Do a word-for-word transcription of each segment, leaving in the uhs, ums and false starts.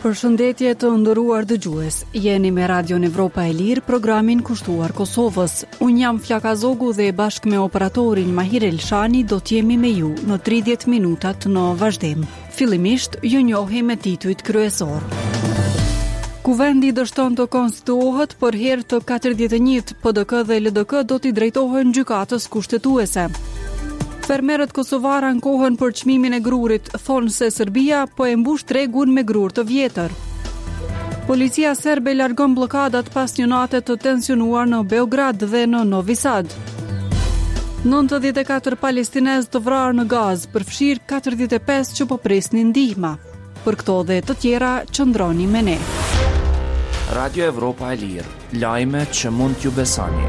Përshëndetje të nderuar dëgjues. Jeni me Radion Evropa e Lirë, programin kushtuar Kosovës. Unë jam Flaka Zogu dhe bashkë me operatorin Mahir Elshani do t'jemi me ju në tridhjetë minutat në vazhdim. Fillimisht ju njohim me titujt kryesor. Kuvendi dështon të konstituohet për herë të katërdhjetë e njëjtë, P D K dhe L D K do t'i drejtohen gjykatës kushtetuese. Fermerët kosovar ankohen për çmimin e grurit, thonë se Serbia po e mbush tregun me grur të vjetër. Policia serbe largon bllokadat pas një nate të tensionuar në Beograd dhe në Novi Sad. nëntëdhjetë e katër palestinezë të vrarë në Gazë, përfshirë katërdhjetë e pesë që po prisnin ndihmë. Për këto dhe të tjera qëndroni me ne. Radio Evropa e Lirë, lajme që mund t'ju besoni.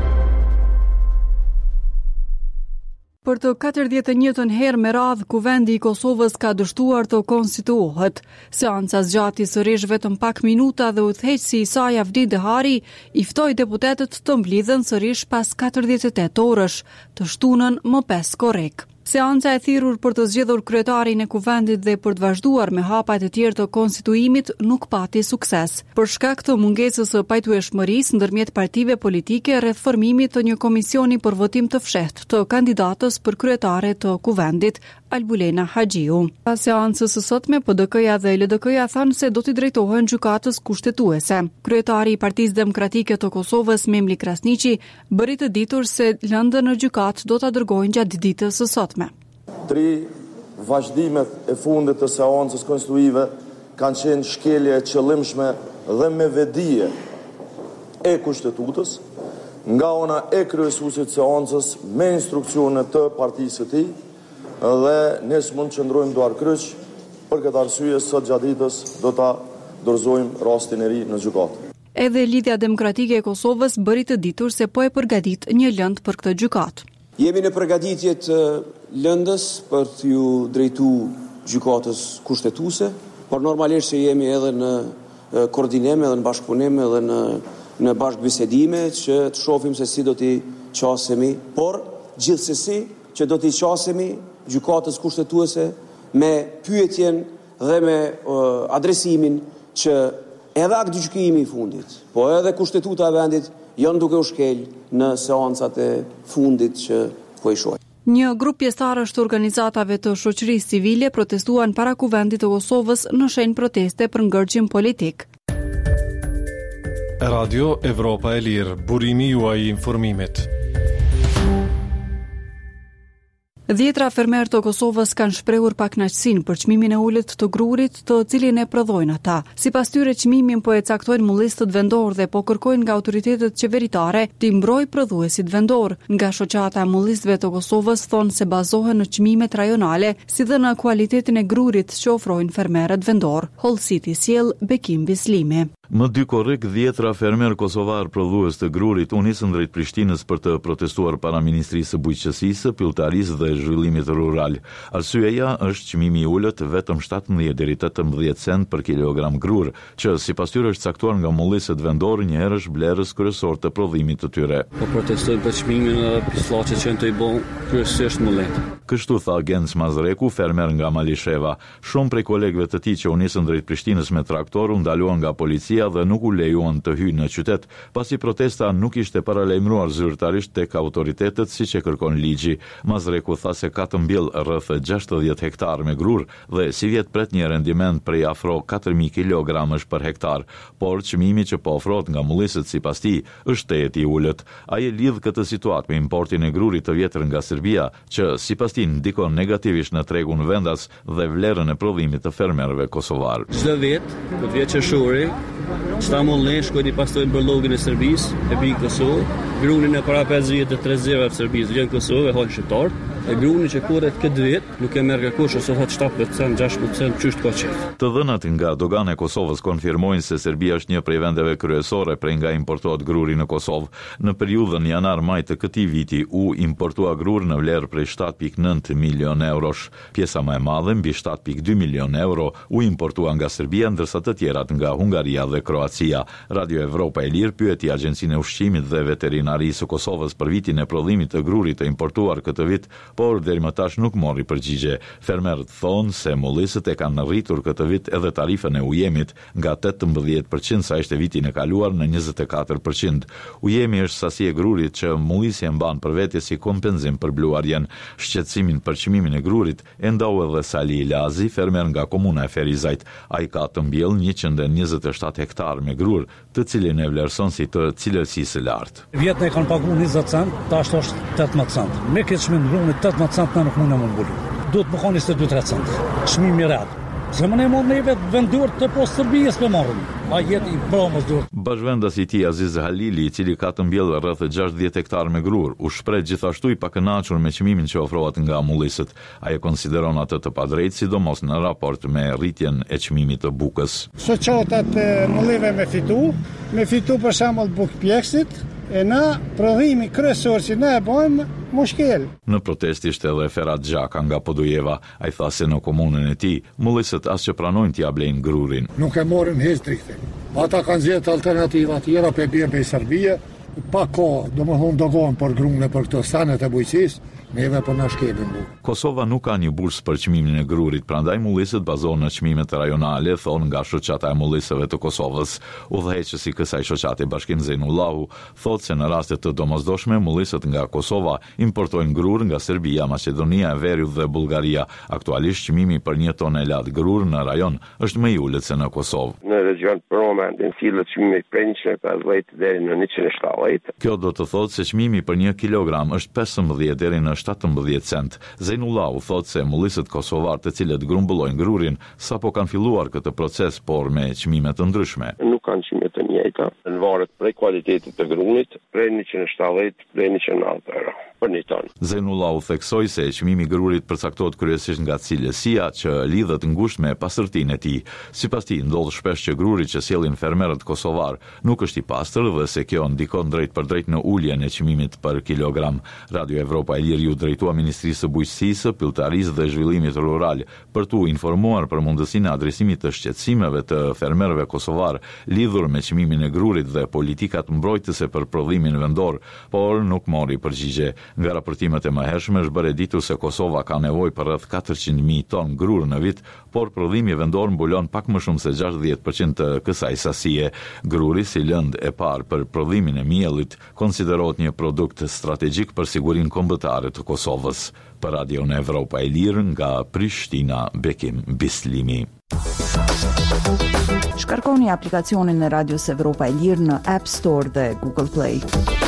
Për të katërdhjetë e njëjtën herë me radhë, Kuvendi i Kosovës ka dështuar të konstituohet. Seanca zgjati sërish vetëm pak minuta dhe udhëheqësi i saj Avdi Dehari i ftoi deputetët të mblidhen sërish pas katërdhjetë e tetë orësh, të shtunën më pesë korrek. Seanca e thirrur për të zgjedhur kryetarin e kuvendit dhe për të vazhduar me hapat e tjerë të konstituimit nuk pati sukses. Për shkak të mungesës së pajtueshmërisë ndërmjet partive politike rreth formimit të një komisioni për votim të fshehtë të kandidatës për kryetare të kuvendit, Albulena Haxhiu. Pas seancës së sotme, P D K-ja dhe L D K-ja thanë se do t'i drejtohen gjykatës kushtetuese. Kryetari i Partisë Demokratike të Kosovës, Memli Krasniqi, bëri të ditur se lëndën në gjykatë do ta dërgojnë gjatë ditës së sotme. Tri vazhdimet e fundit të seancës konstituive kanë qenë shkelje e qëllimshme dhe me vedije e kushtetutës, nga ona e kryesuesit seancës me instruksione të partisë së tij, dhe ne s'mund të qëndrojmë duar kryq. Për këtë arsye sot gjatë ditës do ta dorëzojmë rastin e ri në gjykatë. Edhe Lidhja Demokratike e Kosovës bëri të ditur se po e përgatit një lëndë për këtë gjykatë. Jemi në përgatitje të lëndës për t'ju drejtu gjykatës kushtetuese, por normalisht që jemi edhe në koordinim, edhe në bashkëpunim, edhe në në bashkëbisedime që të shohim se si do t'i qasemi, por gjithsesi që do t'i qasemi gjykatës kushtetuese me pyetjen dhe me uh, adresimin që edhe akt gjykimi i fundit, po edhe kushtetuta e vendit janë duke u shkel në seancat e fundit që po i shohim. Një grup pjesëtarësh të organizatave të shoqërisë civile protestuan para kuvendit të Kosovës në shenjë proteste për ngërgjim politik. Radio Evropa e Lirë, burimi juaj i informimit. Dhjetra fermerë të Kosovës kanë shprehur pakënaqësinë për çmimin e ulët të grurit, të cilin e prodhojnë ata. Sipas tyre, çmimin po e caktojnë mullistët vendor dhe po kërkojnë nga autoritetet qeveritare të mbrojë prodhuesit vendor. Nga shoqata e mullistëve të Kosovës thonë se bazohen në çmimet rajonale, si dhe në kualitetin e grurit që ofrojnë fermerët vendor. Hollësiti sjell Bekim Bislimi. Më dy korrik, dhjetra fermer kosovar prodhues të grurit u nisën drejt Prishtinës për të protestuar para Ministrisë së Bujqësisë, Pilltarisë dhe Zhvillimit Rural. Arsyeja është çmimi i ulët vetëm shtatëmbëdhjetë deri tetëmbëdhjetë cent për kilogram grur, që sipas tyre është caktuar nga mullistët vendor një herësh blerës kryesor të prodhimit të tyre. Po protestojnë për çmimin e pislaqe që të i bën kryesisht mullet. Kështu tha Gens Mazreku, fermer nga Malisheva. Shumë prej kolegëve të tij që u nisën drejt Prishtinës me traktor u ndaluan nga policia dhe nuk u lejuan të hyjnë në qytet, pasi protesta nuk ishte paralajmëruar zyrtarisht tek autoritetet siç e kërkon ligji. Mazreku tha se ka të mbjell rreth gjashtëdhjetë hektar me grur dhe si vjet pret një rendiment prej afro katër mijë kilogramësh për hektar, por çmimi që po ofrohet nga mullisët sipas tij është tehet i ulët. Ai e lidh këtë situatë me importin e grurit të vjetër nga Serbia, që sipas tij ndikon negativisht në tregun vendas dhe vlerën e prodhimit të fermerëve kosovar. Çdo vit, këtë vjet qershori, sta mullin shkojnë i pastojnë për login e Serbisë, e bi Kosovë, grunin e para pesëdhjetë e tredhjetë e Serbisë vjen Kosovë e hon shqiptar, e gruni që kurret këtë vit nuk e merr kërkush ose thot shtatë përqind, gjashtë përqind çështë ka qef. Të dhënat nga dogana e Kosovës konfirmojnë se Serbia është një prej vendeve kryesore prej nga importohet gruri në Kosovë. Në periudhën janar-maj të këtij viti u importua grur në vlerë prej shtatë pikë nëntë milion eurosh. Pjesa më e madhe, mbi shtatë pikë dy milion euro, u importua nga Serbia, ndërsa të tjerat nga Hungaria dhe Kroacia. Radio Evropa e Lirë pyeti Agjencinë e Ushqimit dhe Veterinarisë së Kosovës për vitin e prodhimit të grurit të importuar këtë vit, por deri më tash nuk mori përgjigje. Fermerët thonë se mullisët e kanë rritur këtë vit edhe tarifën e ujemit nga tetëmbëdhjetë përqind sa ishte vitin e kaluar në njëzet e katër përqind. Ujemi është sasi e grurit që mullisi e mban për vete si kompenzim për bluarjen. Shqetësimin për çmimin e grurit e ndau edhe Sali Ilazi, fermer nga komuna e Ferizajt. Ai ka të mbjell njëqind e njëzet e shtatë hektar me grur, të cilin e vlerëson si të cilësisë lartë. Vjetën e kanë pagu njëzet cent, tash është tetëmbëdhjetë cent. Me këtë çmim grunit tetëmbëdhjetë cent në nuk mund të më mbulu. Duhet më kanë njëzet e dy tre cent. Çmimi i rad. Se më ne mund me vetë vendur të postë Serbisë për marrën. A jetë i promos dur. Bashkëvendas i tij Aziz Halili, i cili ka të mbjellë rreth gjashtëdhjetë hektar me grur, u shpreh gjithashtu i pakënaqur me çmimin që ofrohet nga mullisët. Ai e konsideron atë të padrejtë, sidomos në raport me rritjen e çmimit të bukës. Shoqatat e mullive me fitu, me fitu për shembull bukë pjekësit, e na prodhimi kryesor që ne e bëjmë mushkel. Në protest ishte edhe Ferhat Xhaka nga Podujeva. Ai tha se në komunën e tij mullisët as që pranojnë t'ia blejnë grurin. Nuk e morën hiç drejtë. Ata kanë zgjedhur alternativa tjera për bie për Serbia, pa kohë, domethënë dogon për grunë për këto stanet e bujqisë. Neve po na shkelin bu. Kosova nuk ka një bursë për çmimin e grurit, prandaj mullisët bazohen në çmimet rajonale, thon nga shoqata e mullisëve të Kosovës. Udhëheqësi i kësaj shoqate Bashkim Zeinullahu thotë se në raste të domosdoshme mullisët nga Kosova importojnë grur nga Serbia, Maqedonia e Veriut dhe Bullgaria. Aktualisht çmimi për një tonelad grur në rajon është më i ulët se në Kosovë. Në region Roman dhe cilët çmimi prej njëqind e pesëdhjetë deri në njëqind e shtatëdhjetë. Kjo do të thotë se çmimi për një kilogram është pesëmbëdhjetë deri në shtatëmbëdhjetë cent. Zeinullahu thotë se mullisët kosovar të cilët grumbullojnë grurin sapo kanë filluar këtë proces, por me çmime të ndryshme. Nuk kanë çmime të njëjta, në varet prej cilësisë të grunit, prej njëqind e shtatëdhjetë deri në njëqind e nëntëdhjetë euro për një ton. Zeinullahu theksoi se çmimi i grurit përcaktohet kryesisht nga cilësia që lidhet ngushtë me pastërtinë e tij. Sipas tij, ndodh shpesh që gruri që sjellin fermerët kosovar nuk është i pastër dhe se kjo ndikon drejt për drejt në uljen e çmimit për kilogram. Radio Evropa e Lirë u drejtua Ministrisë së Bujqësisë, Pylltarisë dhe Zhvillimit Rural për t'u informuar për mundësinë e adresimit të shqetësimeve të fermerëve kosovar lidhur me çmimin e grurit dhe politikat mbrojtëse për prodhimin vendor, por nuk mori përgjigje. Nga raportimet e mëhershme është bërë ditur se Kosova ka nevojë për rreth katërqind mijë ton grur në vit, por prodhimi vendor mbulon pak më shumë se gjashtëdhjetë përqind të kësaj sasie. Gruri si lëndë e parë për prodhimin e miellit konsiderohet një produkt strategjik për sigurinë kombëtare të Kosovës. Për Radio në Evropa e Lirë nga Prishtina, Bekim Bislimi. Shkarkoni aplikacionin e Radios Evropa e Lirë në App Store dhe Google Play.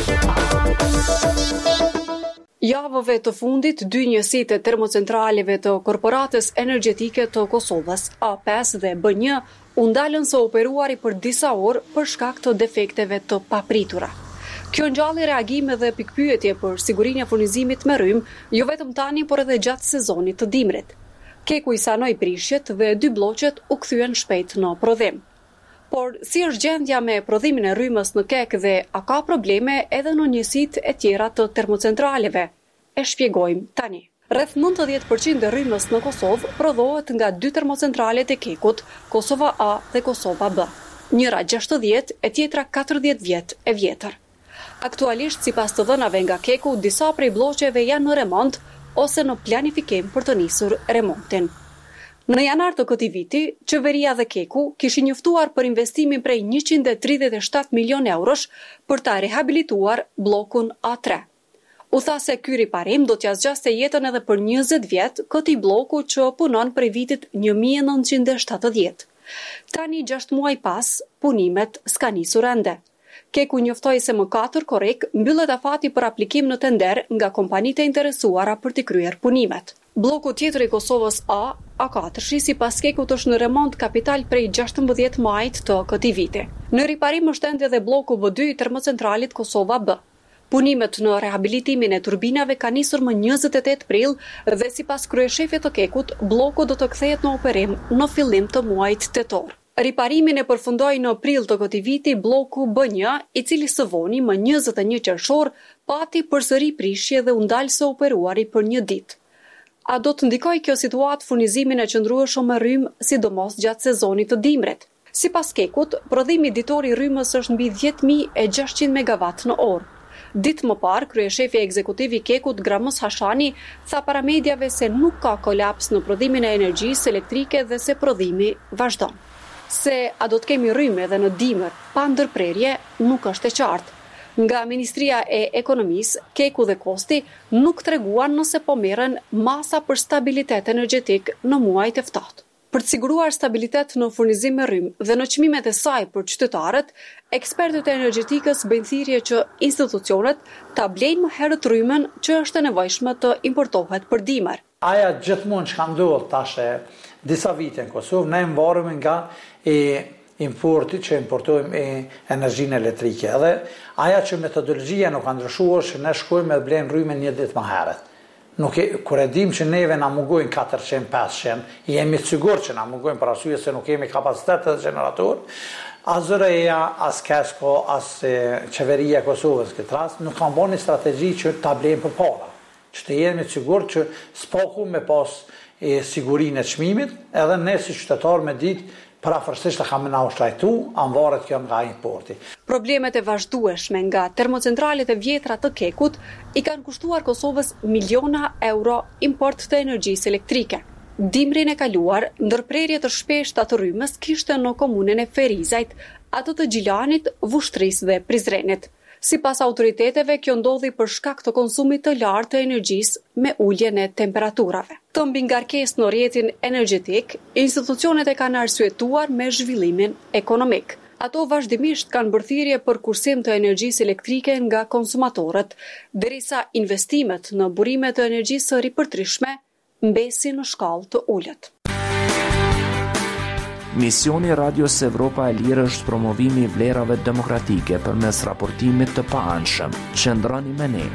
Javëve të fundit, dy njësitë e termocentraleve të Korporatës Energjetike të Kosovës, A pesë dhe B një, u ndalën së operuari për disa orë për shkak të defekteve të papritura. Kjo ngjalli reagime dhe pikpyetje për sigurinë e furnizimit me rrymë, jo vetëm tani, por edhe gjatë sezonit të dimrit. Keku i sanoi prishjet dhe dy bloqet u kthyen shpejt në prodhim. Por si është gjendja me prodhimin e rrymës në Kek dhe a ka probleme edhe në njësitë e tjera të termocentraleve? E shpjegojmë tani. Rreth nëntëdhjetë përqind e rrymës në Kosovë prodhohet nga dy termocentralet e Kekut, Kosova A dhe Kosova B. Njëra gjashtëdhjetë e tjetra katërdhjetë vjet e vjetër. Aktualisht, sipas të dhënave nga Keku, disa prej bloqeve janë në remont ose në planifikim për të nisur remontin. Në janar të këtij viti, qeveria dhe Keku kishin njoftuar për investimin prej njëqind e tridhjetë e shtatë milion eurosh për ta rehabilituar bllokun A tre. U tha se ky riparim do t'ia zgjaste jetën edhe për njëzet vjet këtij bloku që punon prej vitit një mijë e nëntëqind e shtatëdhjetë. Tani gjashtë muaj pas, punimet s'ka nisur ende. Keku njoftoi se më katër korrik mbyllet afati për aplikim në tender nga kompanitë e interesuara për të kryer punimet. Bloku tjetër i Kosovës A, A katër, sipas Kekut është në remont kapital prej gjashtëmbëdhjetë majit të këtij viti. Në riparim është ende edhe bloku B dy i termocentralit Kosova B. Punimet në rehabilitimin e turbinave ka nisur më njëzet e tetë prill dhe sipas kryeshefit të Kekut, bloku do të kthehet në operim në fillim të muajit tetor. Riparimin e përfundoi në prill të këtij viti bloku B një, i cili së voni më njëzet e një qershor pati përsëri prishje dhe u ndal së operuari për një ditë. A do të ndikojë kjo situatë furnizimin e qëndrueshëm me rrymë, sidomos gjatë sezonit të dimrit? Sipas Kekut, prodhimi ditor i rrymës është mbi dhjetë mijë e gjashtëqind megawatt në orë. Ditë më parë, kryeshefi ekzekutiv i Kekut Gramës Hashani tha para mediave se nuk ka kolaps në prodhimin e energjisë elektrike dhe se prodhimi vazhdon. Se a do të kemi rrymë edhe në dimër pa ndërprerje nuk është e qartë. Nga Ministria e Ekonomisë, Keku dhe Kosti nuk treguan nëse po merren masa për stabilitet energjetik në muajt e ftohtë. Për të siguruar stabilitet në furnizim me rrymë dhe në çmimet e saj për qytetarët, ekspertët e energjetikës bëjnë thirrje që institucionet ta blejnë më herët rrymën që është e nevojshme të importohet për dimër. Aja gjithmonë që ka ndodhur tash disa vite në Kosovë, ne mbarëm nga e importi që importojmë e energjinë elektrike. Edhe aja që metodologjia nuk ka ndryshuar, që ne shkojmë dhe blejmë rrymën një ditë më herët. Nuk e, kur e dim që neve na mungojnë katërqind pesëqind, jemi të sigurt që na mungojnë për arsye se nuk kemi kapacitet të generator, as zë R E A, as Kesko, as e, qeveria e Kosovës këtë rast, nuk kanë bërë një strategji që ta blejmë për para. Që të jemi të sigurt që s'paku me pas e sigurinë e çmimit, edhe ne si qytetar me ditë parafërsisht e kam na ushtrajtu, anvaret kjo nga importi. Problemet e vazhdueshme nga termocentralet e vjetra të Kekut i kanë kushtuar Kosovës miliona euro import të energjisë elektrike. Dimrin e kaluar, ndërprerje të shpeshta të rrymës kishte në komunën e Ferizajt, ato të Gjilanit, Vushtrisë dhe Prizrenit. Sipas autoriteteve, kjo ndodhi për shkak të konsumit të lartë të energjisë me uljen e temperaturave. Të mbi ngarkesë në rrjetin energjetik, institucionet e kanë arsyetuar me zhvillimin ekonomik. Ato vazhdimisht kanë bërë thirrje për kursim të energjisë elektrike nga konsumatorët, derisa investimet në burime të energjisë së ripërtrishme mbesin në shkallë të ulët. Misioni Radios Evropa e Lirë është promovimi i vlerave demokratike përmes raportimit të paanshëm. Qëndroni me ne.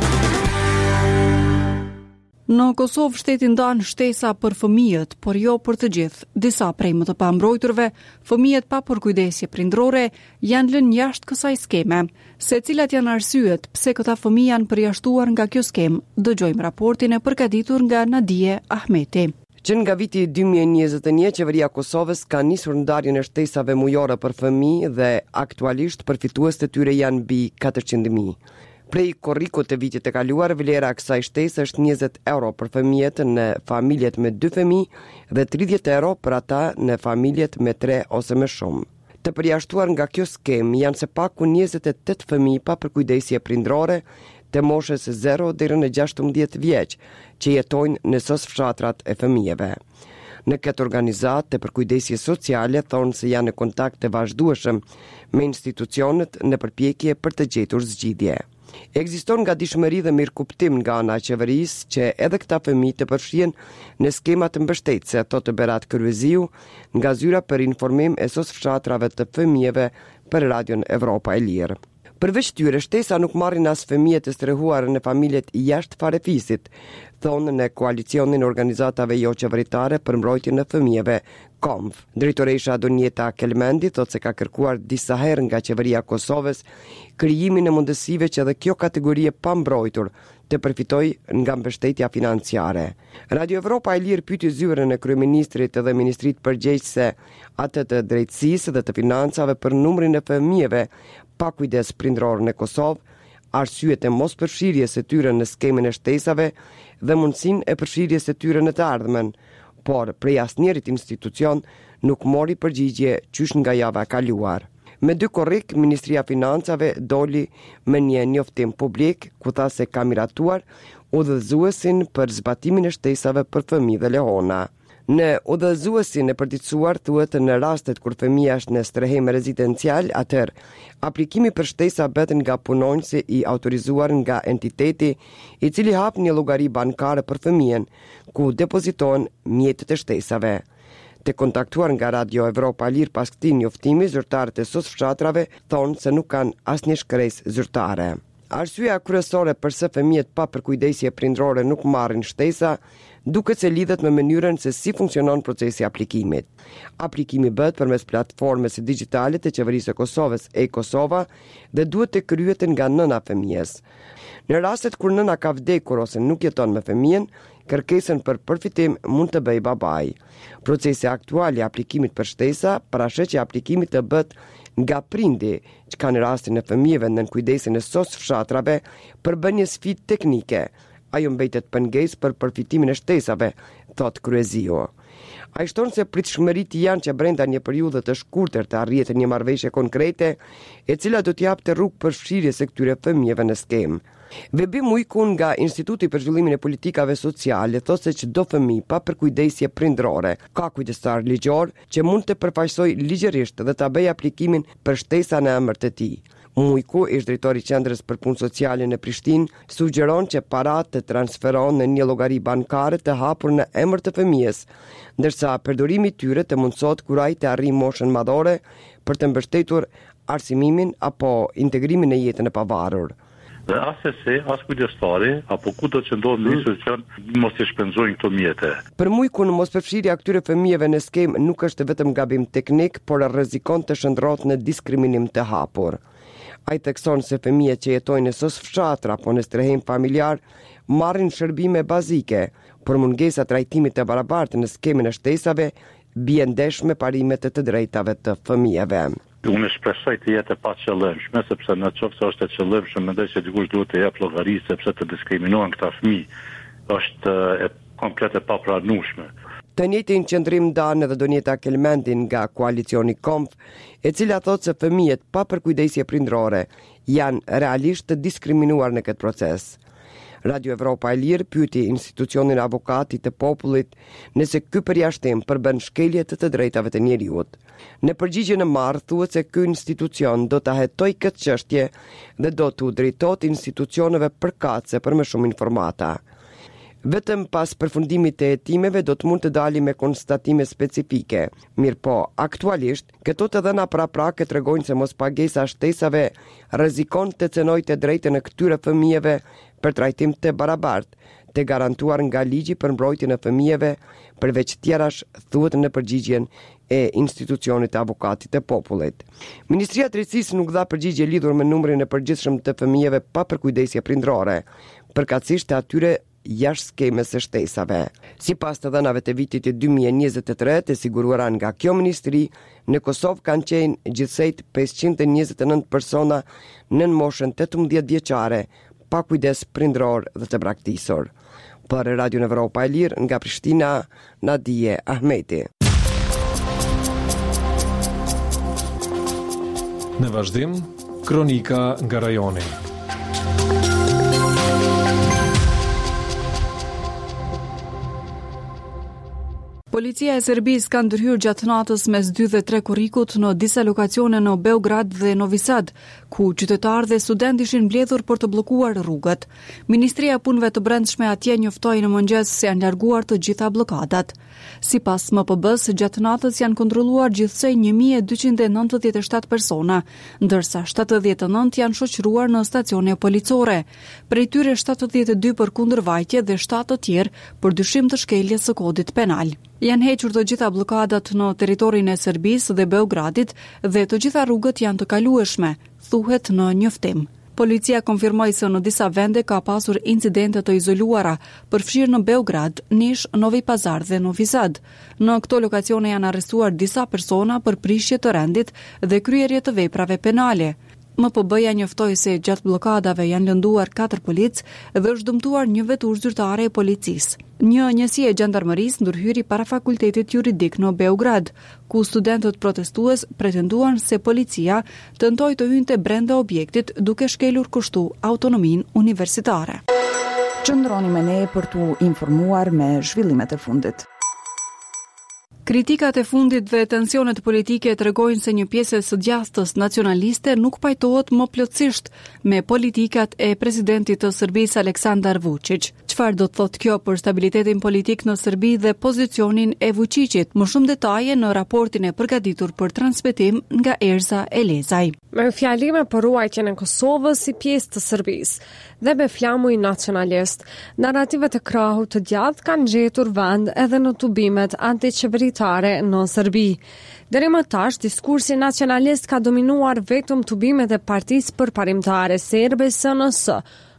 Në Kosovë shteti ndan shtesa për fëmijët, por jo për të gjithë. Disa prej më të pambrojturve, fëmijët pa përkujdesje prindrore, janë lënë jashtë kësaj skeme. Se cilat janë arsyet pse këta fëmijë janë përjashtuar nga kjo skemë, dëgjojmë raportin e përgatitur nga Nadije Ahmeti. Që nga viti dy mijë e njëzet e një, qeveria e Kosovës ka nisur ndarjen e shtesave mujore për fëmijë dhe aktualisht përfitues të tyre janë mbi katërqind mijë. Prej korrikut të vitit të kaluar, vlera e kësaj shtese është njëzet euro për fëmijët në familjet me dy fëmijë dhe tridhjetë euro për ata në familjet me tre ose më shumë. Të përjashtuar nga kjo skemë janë se paku njëzet e tetë fëmijë pa përkujdesje prindrore të moshës zero deri në gjashtëmbëdhjetë vjeç, që jetojnë në sos fshatrat e fëmijëve. Në këtë organizat të përkujdesje sociale thonë se janë në kontakt të vazhdueshëm me institucionet në përpjekje për të gjetur zgjidhje. Ekziston nga dishmëri dhe mirëkuptim nga ana e qeverisë që edhe këta fëmijë të përfshihen në skema të mbështetëse, ato të Berat Kërveziu, nga zyra për informim e sos fshatrave të fëmijëve për Radion Evropa e Lirë. Përveç tyre, shtesa nuk marrin as fëmijët e strehuar në familjet jashtë farefisit, thonë në koalicionin e organizatave jo qeveritare për mbrojtjen e fëmijëve, K O M F. Drejtoresha Donjeta Kelmendi thotë se ka kërkuar disa herë nga qeveria e Kosovës krijimin e mundësive që edhe kjo kategori e pambrojtur të përfitoj nga mbështetja financiare. Radio Evropa e Lirë pyeti zyrën e kryeministrit dhe ministrit përgjegjëse atë të drejtësisë dhe të financave për numrin e fëmijëve pa kujdes prindror në Kosovë, arsyet e mos përfshirjes së tyre në skemën e shtesave dhe mundësinë e përfshirjes së tyre në të ardhmen, por prej asnjërit institucion nuk mori përgjigje qysh nga java e kaluar. Me dy korrik, Ministria e Financave doli me një njoftim publik ku tha se ka miratuar udhëzuesin për zbatimin e shtesave për fëmijë dhe lehona. Në udhëzuesin e përditësuar thuhet në rastet kur fëmia është në strehem rezidencial, atëherë aplikimi për shtesa bëhet nga punonjësi i autorizuar nga entiteti i cili hap një llogari bankare për fëmijën, ku depozitohen mjetet e shtesave. Të kontaktuar nga Radio Evropa Lirë pas këtij njoftimi, zyrtarët e sos fshatrave thonë se nuk kanë asnjë shkresë zyrtare. Arsyeja kryesore pse fëmijët pa përkujdesje prindrore nuk marrin shtesa duket se lidhet me mënyrën se si funksionon procesi i aplikimit. Aplikimi bëhet përmes platformës digjitale të qeverisë së Kosovës, e-Kosova, dhe duhet të kryhet nga nëna e fëmijës. Në rastet kur nëna ka vdekur ose nuk jeton me fëmijën, kërkesën për përfitim mund të bëjë babai. Procesi aktual i aplikimit për shtesa parashë që aplikimi të bëhet nga prindi, që ka në rastin e fëmijëve në kujdesin e sos fshatrave për bën një sfidë teknike. Ajo mbetet pengesë për përfitimin e shtesave, thot kryezio. Ai shton se pritshmëritë janë që brenda një periudhe të shkurtër të arrihet një marrëveshje konkrete, e cila do të japte rrugë për fshirjes së këtyre fëmijëve në skemë. Vebi Mujkun nga Instituti për Zhvillimin e Politikave Sociale thotë se çdo fëmijë pa përkujdesje prindrore ka kujdestar ligjor që mund të përfaqësojë ligjërisht dhe ta bëjë aplikimin për shtesa në emër të tij. Mujku, ish drejtori i Qendrës për Punë Sociale në Prishtinë, sugjeron që paratë të transferohen në një llogari bankare të hapur në emër të fëmijës, ndërsa përdorimi i tyre të mundsohet kur ai të arrijë moshën madhore për të mbështetur arsimimin apo integrimin në jetën e pavarur. Dhe asesi, as kujdestari, apo ku do të ndodhë në institucion, mos të shpenzojnë këto mjete. Për Mujkun, mosperfshirja këtyre fëmijëve në skemë nuk është vetëm gabim teknik, por rrezikon të shndrohet në diskriminim të hapur. Ai thekson se fëmijët që jetojnë në sos fshatra apo në strehim familjar marrin shërbime bazike, por mungesa trajtimit të barabartë në skemën e shtesave bie ndesh me parimet e të drejtave të fëmijëve. Unë shpresoj të jetë pa qëllimshme, sepse në qoftë se është e qëllimshme, mendoj se dikush duhet të jap llogari sepse të diskriminohen këta fëmijë është e komplet e papranueshme. Të njëjtin qëndrim ndan edhe Donjeta Kelmendin nga koalicioni Komf, e cila thotë se fëmijët pa përkujdesje prindrore janë realisht të diskriminuar në këtë proces. Radio Evropa e Lirë pyeti institucionin Avokatit të Popullit nëse ky përjashtim përbën shkelje të të drejtave të njeriut. Në përgjigjen e marrë thuhet se ky institucion do ta hetojë këtë çështje dhe do t'u drejtohet institucioneve përkatëse për më shumë informata. Vetëm pas përfundimit të hetimeve do të mund të dali me konstatime specifike. Mirë po, aktualisht, këto të dhëna praprake tregojnë se mos pagesa shtesave rrezikon të cenojë të drejtën e këtyre fëmijëve për trajtim të barabartë, të garantuar nga ligji për mbrojtjen e fëmijëve, përveç tjerash thuhet në përgjigjen e institucionit të Avokatit të Popullit. Ministria e Drejtësisë nuk dha përgjigje lidhur me numrin e përgjithshëm të fëmijëve pa përkujdesje prindrore, përkatësisht të atyre jashtë skemës së shtesave. Sipas të dhënave të vitit dy mijë e njëzet e tre të siguruara nga kjo ministri, në Kosovë kanë qenë gjithsejt pesëqind e njëzet e nëntë persona nën moshën tetëmbëdhjetë vjeçare, pa kujdes prindror dhe të braktisur. Për Radio Evropa e Lirë nga Prishtina, Nadije Ahmeti. Në vazhdim, kronika nga rajoni. Policia e Serbisë ka ndërhyrë gjatë natës mes dy dhe tre korrikut në disa lokasione në Beograd dhe Novi Sad, ku qytetarë dhe studentë ishin mbledhur për të bllokuar rrugët. Ministria e Punëve të Brendshme atje njoftoi në mëngjes se janë larguar të gjitha bllokadat. Sipas M P B-s, gjatë natës janë kontrolluar gjithsej një mijë e dyqind e nëntëdhjetë e shtatë persona, ndërsa shtatëdhjetë e nëntë janë shoqëruar në stacione policore. Prej tyre shtatëdhjetë e dy për kundërvajtje dhe shtatë të tjerë për dyshim të shkeljes së kodit penal. Janë hequr të gjitha bllokadat në territorin e Serbisë dhe Beogradit dhe të gjitha rrugët janë të kalueshme, thuhet në njoftim. Policia konfirmoi se në disa vende ka pasur incidente të izoluara, përfshirë në Beograd, Nish, Novi Pazar dhe Novi Sad. Në këto lokacione janë arrestuar disa persona për prishje të rendit dhe kryerje të veprave penale. M P B-ja njoftoi se gjatë bllokadave janë lënduar katër policë dhe është dëmtuar një vetur zyrtare e policisë. Një njësi e gjandarmerisë ndërhyri para fakultetit juridik në Beograd, ku studentët protestues pretenduan se policia tentoi të hynte brenda objektit duke shkelur kështu autonominë universitare. Qëndroni me ne për t'u informuar me zhvillimet e fundit. Kritikat e fundit dhe tensionet politike tregojnë se një pjesë e së djastës nacionaliste nuk pajtohet më plotësisht me politikat e presidentit të Serbisë Aleksandar Vučić. Çfarë do të thotë kjo për stabilitetin politik në Serbi dhe pozicionin e Vučićit? Më shumë detaje në raportin e përgatitur për transmetim nga Erza Elezaj. Me fjalime për ruajtjen e Kosovës si pjesë të Serbisë dhe me flamuj nacionalist, narrativet e krahut të djathtë kanë gjetur vend edhe në tubimet antiqeveritare në Serbi. Deri më tash, diskursi nacionalist ka dominuar vetëm tubimet e Partisë Përparimtare Serbe S N S,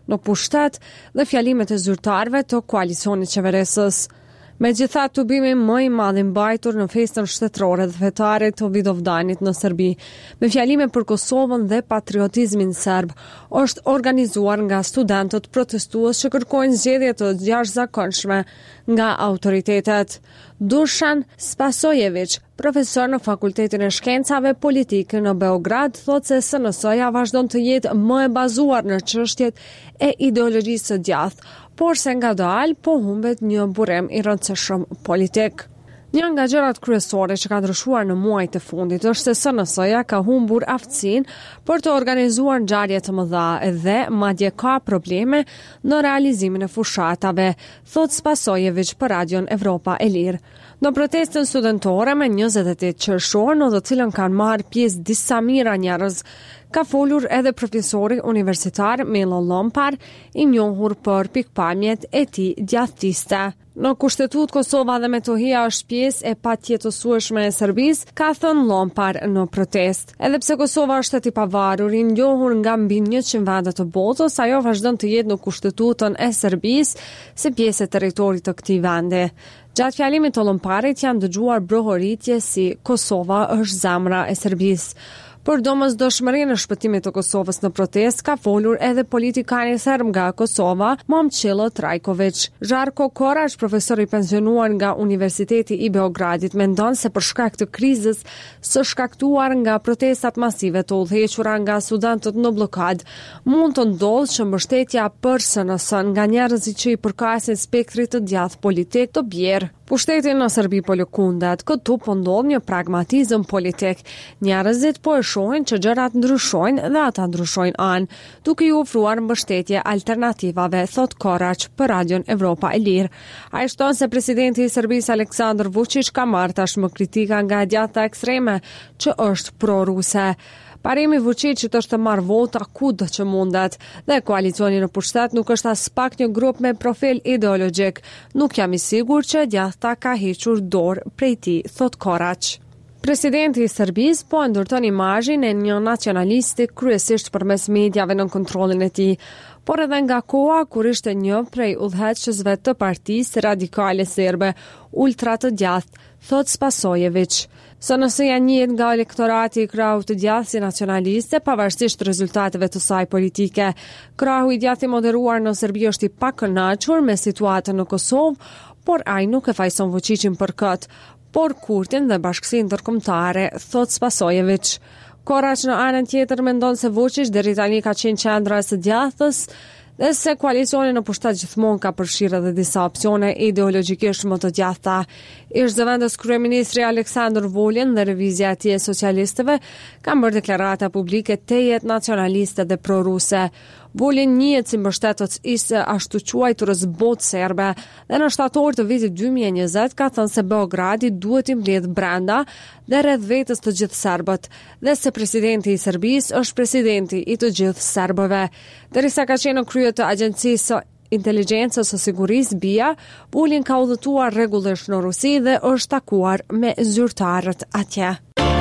në pushtet dhe fjalimet e zyrtarëve të koalicionit qeverisës. Megjithatë, tubimi më i madh i mbajtur në festën shtetërore dhe fetare të Vidovdanit në Serbi, me fjalime për Kosovën dhe patriotizmin serb, është organizuar nga studentët protestues që kërkojnë zgjedhje të jashtëzakonshme nga autoritetet. Dušan Spasojević, profesor në Fakultetin e Shkencave Politike në Beograd, thotë se S N S-ja vazhdon të jetë më e bazuar në çështjet e ideologjisë së djathtë, por se ngadalë po humbet një burim i rëndësishëm politik. Një nga gjërat kryesore që ka ndryshuar në muajt e fundit është se S N S-ja ka humbur aftësinë për të organizuar ngjarje të mëdha dhe madje ka probleme në realizimin e fushatave, thot Spasojević për Radion Evropa e Lirë. Në protestën studentore me njëzet e tetë qershor, në të cilën kanë marrë pjesë disa mijëra njerëz, ka folur edhe profesori universitar Milo Lompar, i njohur për pikpamjet e tij djathtiste. Në kushtetut Kosova dhe Metohia është pjesë e patjetësueshme e Serbisë, ka thënë Lompar në protest. Edhe pse Kosova është shtet i pavarur, i njohur nga mbi njëqind vende të botës, ajo vazhdon të jetë në kushtetutën e Serbisë si pjesë e territorit të këtij vendi. Gjatë fjalimit të Lomparit janë dëgjuar brohoritje si Kosova është zemra e Serbisë. Për domosdoshmërinë e shpëtimit të Kosovës në protest ka folur edhe politikani serb nga Kosova, Momčilo Trajković. Žarko Korać, profesor i pensionuar nga Universiteti i Beogradit, mendon se për shkak të krizës së shkaktuar nga protestat masive të udhëhequra nga studentët në blokad, mund të ndodhë që mbështetja për S N S-n nga njerëzit që i përkasin spektrit të djathtë politik të bjerë. Pushtetin në Serbi po lëkundet, këtu po ndodh një pragmatizëm politik. Njerëzit po e shohin që gjërat ndryshojnë dhe ata ndryshojnë anë, duke i ofruar mbështetje alternativave, thot Korać për Radion Evropa e Lirë. Ai shton se presidenti i Serbisë Aleksandar Vučić ka marrë tashmë kritika nga e djathta ekstreme që është pro-ruse. Parimi Vučićit është të marrë vota kudo që mundet dhe koalicioni në pushtet nuk është as pak një grup me profil ideologjik. Nuk jam i sigurt që e djathta ka hequr dorë prej tij, thot Korać. Presidenti i Serbisë po ndërton imazhin e një nacionalisti kryesisht përmes medjave në kontrollin e tij, por edhe nga koha kur ishte një prej udhëheqësve të partisë radikale serbe, ultra të djathtë, thot Spasojević. S N S-ja njihet nga elektorati i krahut të djathtë si nacionaliste, pavarësisht rezultateve të saj politike. Krahu i djathtë i moderuar në Serbi është i pakënaqur me situatën në Kosovë, por ai nuk e fajson Vučićin për këtë, por Kurtin dhe bashkësinë ndërkombëtare, thot Spasojević. Korać në anën tjetër mendon se Vučić deri tani ka qenë qendra e së djathtës dhe se koalicioni në pushtet gjithmonë ka përfshirë edhe disa opsione ideologjikisht më të djathta. Ish zëvendës kryeministri Aleksandar Vulin dhe lëvizja e tij e socialistëve kanë bërë deklarata publike tejet nacionaliste dhe proruse. Vulin njihet si mbështetës i së ashtu quajturës botë serbe dhe në shtator të vitit dy mijë e njëzet ka thënë se Beogradi duhet i mbledh brenda dhe rreth vetës të gjithë serbët dhe se presidenti i Serbisë është presidenti i të gjithë serbëve. Derisa ka qenë në krye të agjencisë Inteligjencës së Sigurisë B I A, Vulin ka udhëtuar rregullisht në Rusi dhe është takuar me zyrtarët atje.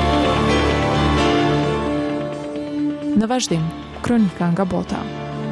Në vazhdim, kronika nga bota.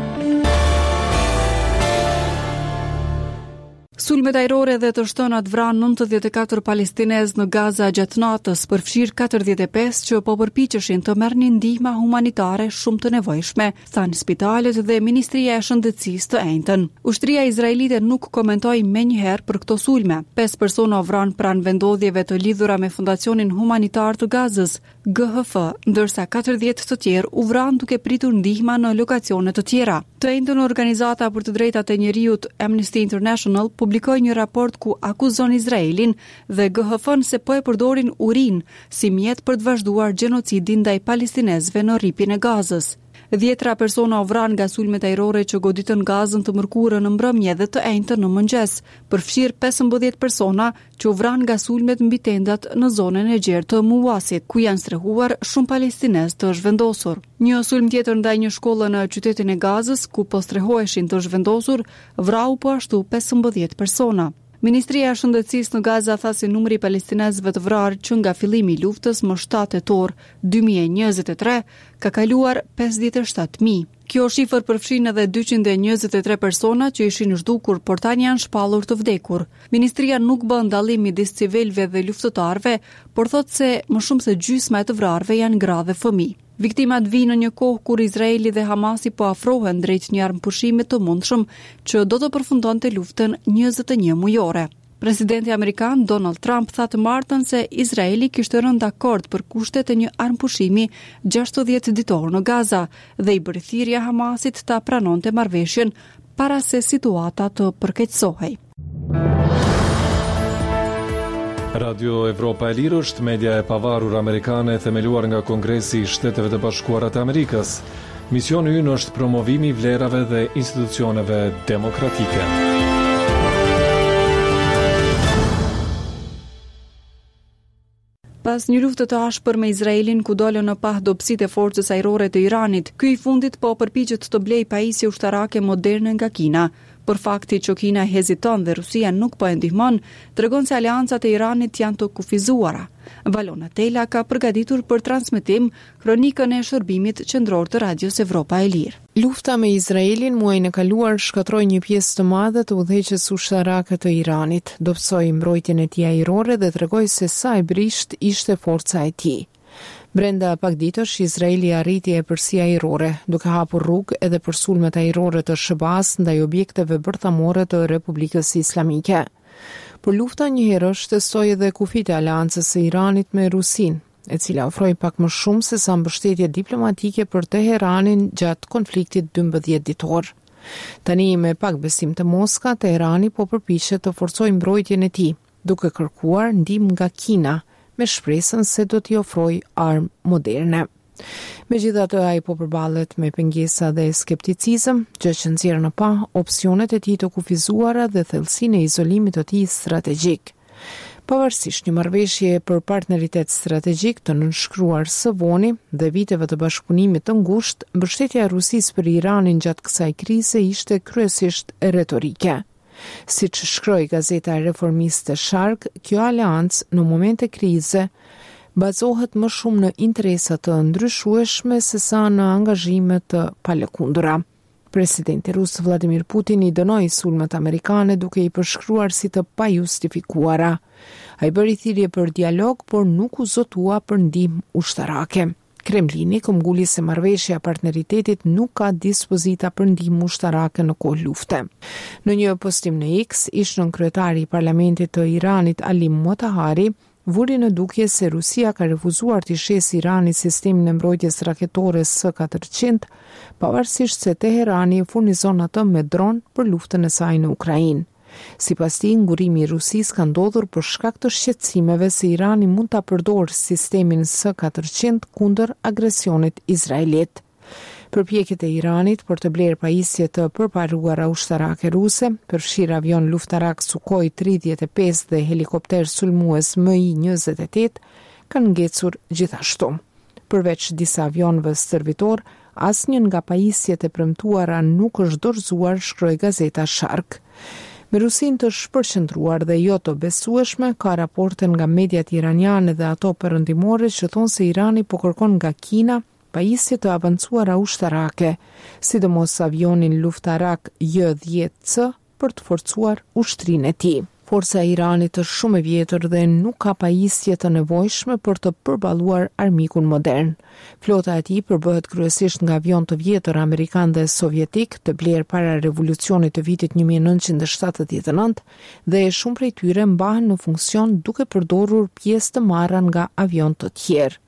Sulmet ajrore dhe të shtënat vranë nëntëdhjetë e katër palestinezë në Gaza gjatë natës, përfshirë katërdhjetë e pesë që po përpiqeshin të merrnin ndihma humanitare shumë të nevojshme, thanë spitalet dhe Ministria e Shëndetësisë të Enjtën. Ushtria izraelite nuk komentoi menjëherë për këto sulme. Pesë persona vranë pranë vendodhjeve të lidhura me Fondacionin Humanitar të Gazës, G H F, ndërsa katërdhjetë të tjerë u vranë duke pritur ndihma në lokacione të tjera. Të Enjtën, organizata për të drejtat e njerëzit Amnesty International publikoi një raport ku akuzon Izraelin dhe G H F-n se po e përdorin urinë si mjet për të vazhduar gjenocidin ndaj palestinezëve në rripin e Gazës. Dhjetra persona u vranë nga sulmet ajrore që goditën Gazën të mërkurën në mbrëmje dhe të enjtën në mëngjes, përfshirë pesëmbëdhjetë persona që u vranë nga sulmet mbi tendat në zonën e gjerë të Muasit, ku janë strehuar shumë palestinezë të zhvendosur. Një sulm tjetër ndaj një shkolle në qytetin e Gazës, ku po strehoheshin të zhvendosur, vrau po ashtu pesëmbëdhjetë persona. Ministria e Shëndetësisë në Gaza tha se numri i palestinezëve të vrarë që nga fillimi i luftës më shtatë tetor dy mijë e njëzet e tre ka kaluar pesëdhjetë e shtatë mijë. Kjo shifër përfshin edhe dyqind e njëzet e tre persona që ishin zhdukur, por tani janë shpallur të vdekur. Ministria nuk bën dallim midis civilëve dhe luftëtarëve, por thotë se më shumë se gjysma e të vrarëve janë gra dhe fëmijë. Viktimat vinë në një kohë kur Izraeli dhe Hamasi po afrohen drejt një armëpushimi të mundshëm që do të përfundonte luftën njëzet e një mujore. Presidenti amerikan Donald Trump tha të martën se Izraeli kishte rënë dakord për kushtet e një armëpushimi gjashtëdhjetë ditor në Gaza dhe i bëri thirrje Hamasit ta pranonte marrëveshjen para se situata të përkeqësohej. Radio Evropa e Lirë është media e pavarur amerikane themeluar nga Kongresi i Shteteve të Bashkuara të Amerikës. Misioni i ynë është promovimi i vlerave dhe institucioneve demokratike. Pas një lufte të ashpër me Izraelin ku dolën në pah dobësitë e forcës ajrore të Iranit, ky i fundit po përpiqet të blejë pajisje ushtarake moderne nga Kina. Por fakti që Kina heziton dhe Rusia nuk po e ndihmon, tregon se aleancat e Iranit janë të kufizuara. Valona Tela ka përgatitur për transmetim kronikën e shërbimit qendror të Radios Evropa e Lirë. Lufta me Izraelin muajin e kaluar shkatroi një pjesë të madhe të udhëheqjes ushtarake të Iranit, dobësoi mbrojtjen e tij ajrore dhe tregoi se sa e brisht ishte forca e tij. Brenda pak ditësh, Izraeli arriti e përsi ajrore, duke hapur rrugë edhe për sulmet ajrore të Shëbas ndaj objekteve bërthamore të Republikës Islamike. Por lufta njëherë shtesoi edhe kufit e aleancës së Iranit me Rusin, e cila ofroi pak më shumë se sa mbështetje diplomatike për Teheranin gjatë konfliktit dymbëdhjetë ditor. Tani me pak besim të Moska, Teherani po përpiqet të forcojë mbrojtjen e tij, duke kërkuar ndihmë nga Kina, me shpresën se do t'i ofroj armë moderne. Megjithatë, ai po përballet me pengesa dhe skepticizëm, gjë që nxjerr në pa opsionet e tij të kufizuara dhe thellësinë e izolimit të tij strategjik. Pavarësisht një marrëveshje për partneritet strategjik të nënshkruar së voni dhe viteve të bashkëpunimit të ngushtë, mbështetja e Rusisë për Iranin gjatë kësaj krize ishte kryesisht retorike. Si që shkroi gazeta reformiste Shark, kjo aleancë në momente krize bazohet më shumë në interesa të ndryshueshme se sa në angazhime të palëkundura. Presidenti rus Vladimir Putin i dënoi sulmet amerikane duke i përshkruar si të pajustifikuara. Ai bëri thirrje për dialog, por nuk u zotua për ndihmë ushtarake. Kremlini këmbguli se marrëveshja e partneritetit nuk ka dispozita për ndihmë ushtarake në kohë lufte. Në një postim në X, ish-nën kryetari i parlamentit të Iranit Ali Motahari vuri në dukje se Rusia ka refuzuar të shesë Iranit sistemin e mbrojtjes raketore S katërqind, pavarësisht se Teherani furnizon atë me dron për luftën e saj në Ukrainë. Sipas tij, ngurimi i Rusisë ka ndodhur për shkak të shqetësimeve se Irani mund ta përdorë sistemin S katërqind kundër agresionit izraelit. Përpjekjet e Iranit për të blerë pajisje të përparuara ushtarake ruse, përfshirë avion luftarak Sukhoi tridhjetë e pesë dhe helikopter sulmues M I njëzet e tetë, kanë ngecur gjithashtu. Përveç disa avionëve stërvitor, asnjë nga pajisjet e premtuara nuk është dorëzuar, shkroi gazeta Shark. Me Rusin të shpërqendruar dhe jo të besueshme, ka raporte nga mediat iraniane dhe ato perëndimore që thonë se Irani po kërkon nga Kina pajisje të avancuara ushtarake, sidomos avionin luftarak J dhjetë C për të forcuar ushtrinë e tij. Forca e Iranit është shumë e vjetër dhe nuk ka pajisje të nevojshme për të përballuar armikun modern. Flota e tij përbëhet kryesisht nga avion të vjetër amerikan dhe sovjetik, të blerë para revolucionit të vitit një mijë e nëntëqind e shtatëdhjetë e nëntë, dhe shumë prej tyre mbahen në funksion duke përdorur pjesë të marra nga avion të tjerë.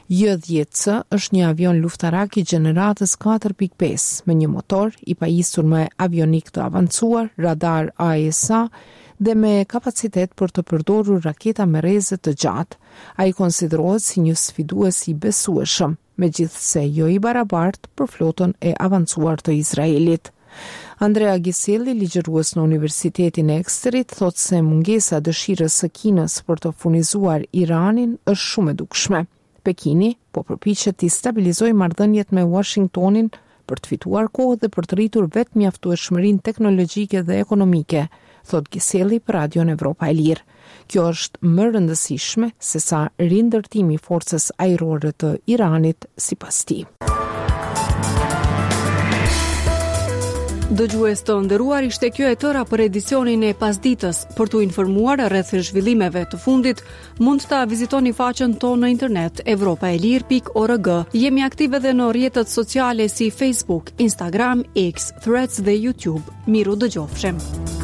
J dhjetë C është një avion luftarak i gjeneratës katër pikë pesë me një motor i pajisur me avionik të avancuar, radar A E S A dhe me kapacitet për të përdorur raketa me rreze të gjatë. Ai konsiderohet si një sfidues i besueshëm, megjithse jo i barabartë për flotën e avancuar të Izraelit. Andrea Giselli, ligjërues në Universitetin e Eksterit, thotë se mungesa dëshirës së Kinës për të furnizuar Iranin është shumë e dukshme. Pekini po përpiqet të stabilizojë marrëdhëniet me Washingtonin për të fituar kohë dhe për të rritur vetë mjaftueshmërinë teknologjike dhe ekonomike, thot Giselli për Radion Evropa e Lirë. Kjo është më rëndësishme se sa rindërtimi i forcës ajrore të Iranit sipas tij. Dëgjues të nderuar, ishte kjo e tëra për edicionin e pasditës. Për t'u informuar rreth zhvillimeve të fundit, mund ta vizitoni faqen tonë në internet evropaelir pikë org. Jemi aktive edhe në rrjetet sociale si Facebook, Instagram, X, Threads dhe YouTube. Miru dëgjofshim.